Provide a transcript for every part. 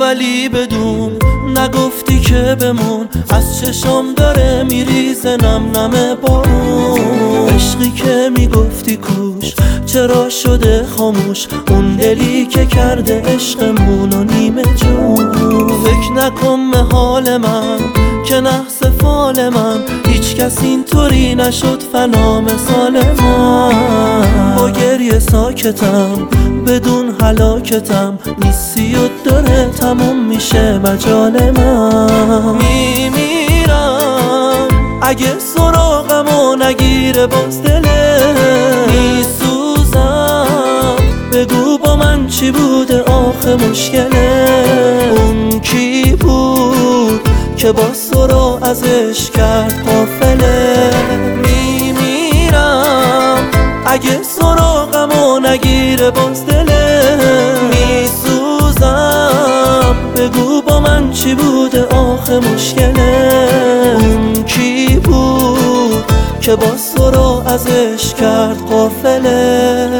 ولی بدون نگفتی که بمون، از چشم داره میریزه نم نم بارون. عشقی که میگفتی کوش چرا شده خاموش، اون دلی که کرده عشقمون و نیمه جون. فکر نکن به حال من که نحس فال من، هیچ کس اینطوری نشد فنا مثال من. با گریه ساکتم بدون هلاکتم، نیستی و داره تموم میشه مجال من. میمیرم اگه سراغمو نگیره باز دله، میسوزم بگو با من چی بوده آخه مشکله. اون کی بود که باز تو رو ازش کرد غافله. میمیرم اگه سراغمو نگیره باز دله، میسوزم بگو با من چی بوده آخه مشکله. اون کی بود که باز تو رو ازش کرد غافله.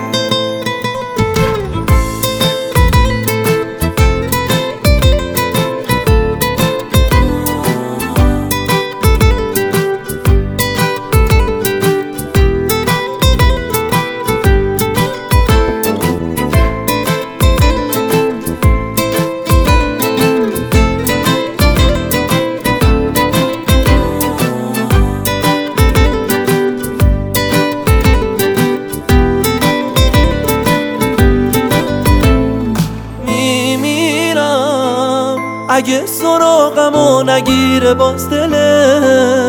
اگه سراغمو نگیره باز دله،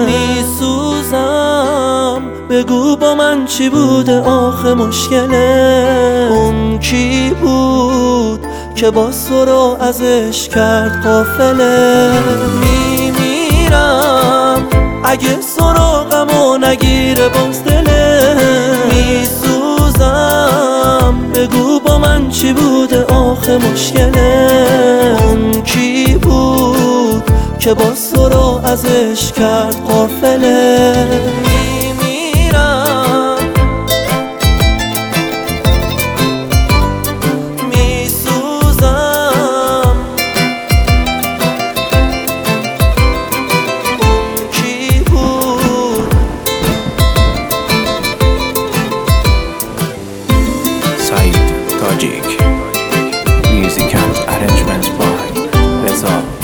میسوزم بگو با من چی بوده آخه مشکله. اون کی بود که باز تو رو ازش کرد غافله. میمیرم اگه سراغمو نگیره باز دله، میسوزم بگو با من چی بوده آخه مشکله. اون کی بود که باز تو رو ازش کرد غافله. میمیرم میسوزم اون کی بود. Saeed Tajik. Music and arrangement by Reza